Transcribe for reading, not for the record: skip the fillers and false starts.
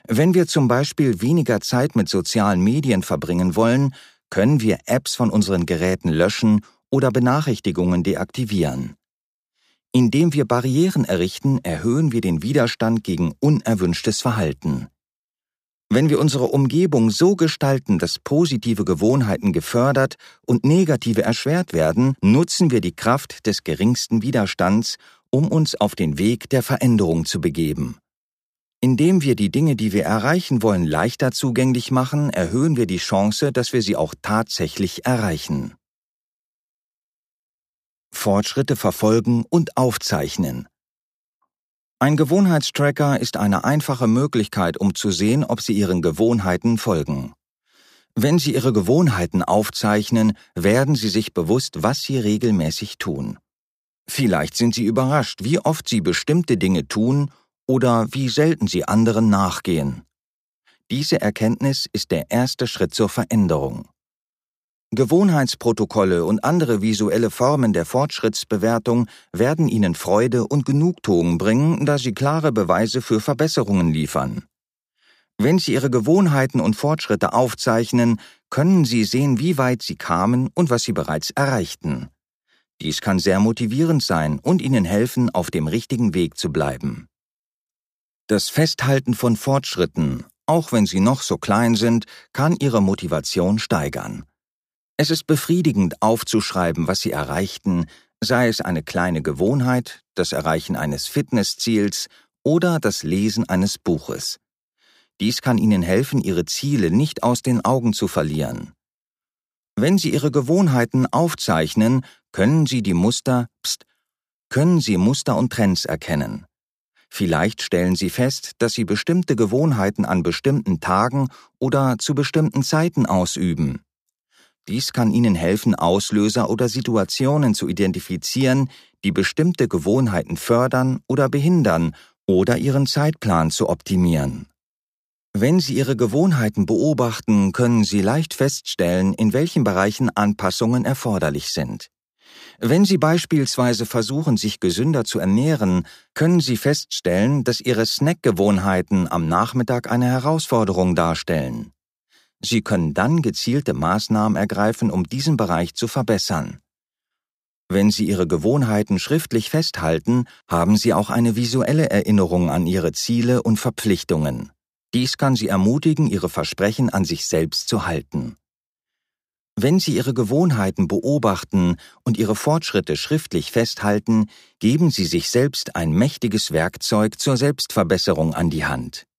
Wenn wir zum Beispiel weniger Zeit mit sozialen Medien verbringen wollen, können wir Apps von unseren Geräten löschen oder Benachrichtigungen deaktivieren. Indem wir Barrieren errichten, erhöhen wir den Widerstand gegen unerwünschtes Verhalten. Wenn wir unsere Umgebung so gestalten, dass positive Gewohnheiten gefördert und negative erschwert werden, nutzen wir die Kraft des geringsten Widerstands, um uns auf den Weg der Veränderung zu begeben. Indem wir die Dinge, die wir erreichen wollen, leichter zugänglich machen, erhöhen wir die Chance, dass wir sie auch tatsächlich erreichen. Fortschritte verfolgen und aufzeichnen. Ein Gewohnheitstracker ist eine einfache Möglichkeit, um zu sehen, ob Sie Ihren Gewohnheiten folgen. Wenn Sie Ihre Gewohnheiten aufzeichnen, werden Sie sich bewusst, was Sie regelmäßig tun. Vielleicht sind Sie überrascht, wie oft Sie bestimmte Dinge tun oder wie selten Sie anderen nachgehen. Diese Erkenntnis ist der erste Schritt zur Veränderung. Gewohnheitsprotokolle und andere visuelle Formen der Fortschrittsbewertung werden Ihnen Freude und Genugtuung bringen, da sie klare Beweise für Verbesserungen liefern. Wenn Sie Ihre Gewohnheiten und Fortschritte aufzeichnen, können Sie sehen, wie weit Sie kamen und was Sie bereits erreichten. Dies kann sehr motivierend sein und Ihnen helfen, auf dem richtigen Weg zu bleiben. Das Festhalten von Fortschritten, auch wenn sie noch so klein sind, kann Ihre Motivation steigern. Es ist befriedigend aufzuschreiben, was Sie erreichten, sei es eine kleine Gewohnheit, das Erreichen eines Fitnessziels oder das Lesen eines Buches. Dies kann Ihnen helfen, Ihre Ziele nicht aus den Augen zu verlieren. Wenn Sie Ihre Gewohnheiten aufzeichnen, können Sie Muster und Trends erkennen. Vielleicht stellen Sie fest, dass Sie bestimmte Gewohnheiten an bestimmten Tagen oder zu bestimmten Zeiten ausüben. Dies kann Ihnen helfen, Auslöser oder Situationen zu identifizieren, die bestimmte Gewohnheiten fördern oder behindern oder Ihren Zeitplan zu optimieren. Wenn Sie Ihre Gewohnheiten beobachten, können Sie leicht feststellen, in welchen Bereichen Anpassungen erforderlich sind. Wenn Sie beispielsweise versuchen, sich gesünder zu ernähren, können Sie feststellen, dass Ihre Snackgewohnheiten am Nachmittag eine Herausforderung darstellen. Sie können dann gezielte Maßnahmen ergreifen, um diesen Bereich zu verbessern. Wenn Sie Ihre Gewohnheiten schriftlich festhalten, haben Sie auch eine visuelle Erinnerung an Ihre Ziele und Verpflichtungen. Dies kann Sie ermutigen, Ihre Versprechen an sich selbst zu halten. Wenn Sie Ihre Gewohnheiten beobachten und Ihre Fortschritte schriftlich festhalten, geben Sie sich selbst ein mächtiges Werkzeug zur Selbstverbesserung an die Hand.